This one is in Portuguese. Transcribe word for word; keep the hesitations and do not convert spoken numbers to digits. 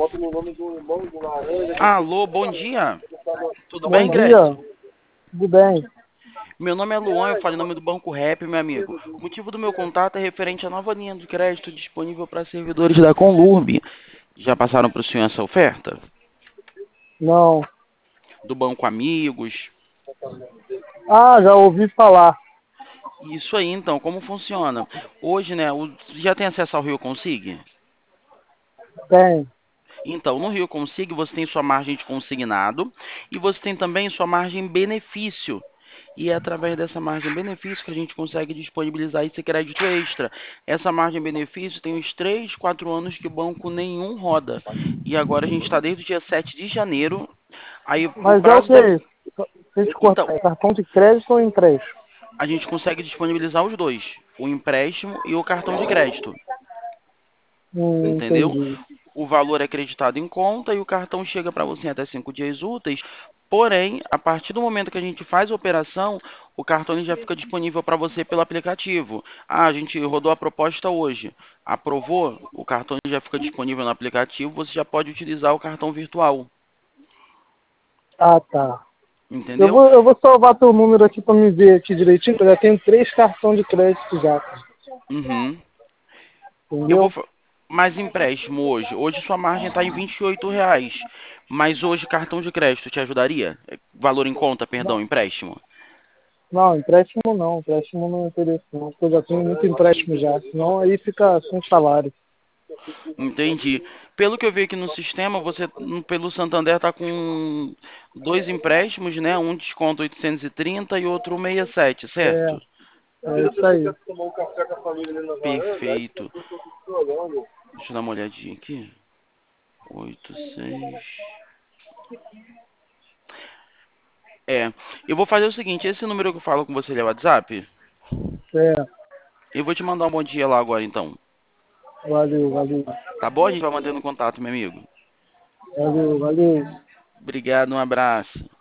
Alô, bom dia. Tudo Bom bem, Gretchen? dia, tudo bem? Meu nome é Luan, eu falo em nome do Banco Rap, meu amigo. O motivo do meu contato é referente à nova linha de crédito disponível para servidores da Conlurb. Já passaram para o senhor essa oferta? Não. Do Banco Amigos? Ah, já ouvi falar. Isso aí, então, como funciona? Hoje, né, o- já tem acesso ao Rio Consig? Tem. Então, no Rio Consig você tem sua margem de consignado e você tem também sua margem benefício. E é através dessa margem benefício que a gente consegue disponibilizar esse crédito extra. Essa margem benefício tem uns três, quatro anos que o banco nenhum roda. E agora a gente está desde o dia sete de janeiro. Aí o Mas é o prazo que da... é isso? Deixa eu te Então, cortar. É cartão de crédito ou empréstimo? a gente consegue disponibilizar os dois. O empréstimo e o cartão de crédito. Hum, Entendeu? entendi. O valor é acreditado em conta e o cartão chega para você em até cinco dias úteis. Porém, a partir do momento que a gente faz a operação, o cartão ele já fica disponível para você pelo aplicativo. Ah, a gente rodou a proposta hoje. Aprovou? O cartão já fica disponível no aplicativo. Você já pode utilizar o cartão virtual. Ah, tá. Eu Entendeu? vou, eu vou salvar teu número aqui pra me ver aqui direitinho, porque eu já tenho três cartões de crédito já, cara. Uhum. Eu vou. Entendeu? fa- Mais empréstimo hoje. Hoje sua margem está em vinte e oito reais. Mas hoje cartão de crédito te ajudaria? É, valor em conta, perdão, Não, empréstimo. não, empréstimo não. Empréstimo não é interessa não, porque eu já tenho muito empréstimo já. Senão aí fica sem salário. Entendi. Pelo que eu vi aqui no sistema, você hum, pelo Santander está com dois empréstimos, né? Um desconto oitocentos e trinta e outro sessenta e sete, É, certo? é isso aí. Perfeito. Deixa eu dar uma olhadinha aqui. Oito, seis. É. Eu vou fazer o seguinte, esse número que eu falo com você ele é o WhatsApp? É, Eu vou te mandar um bom dia lá agora, então. valeu, valeu. Tá bom? A gente vai mantendo contato, meu amigo. Valeu, valeu. Obrigado, um abraço.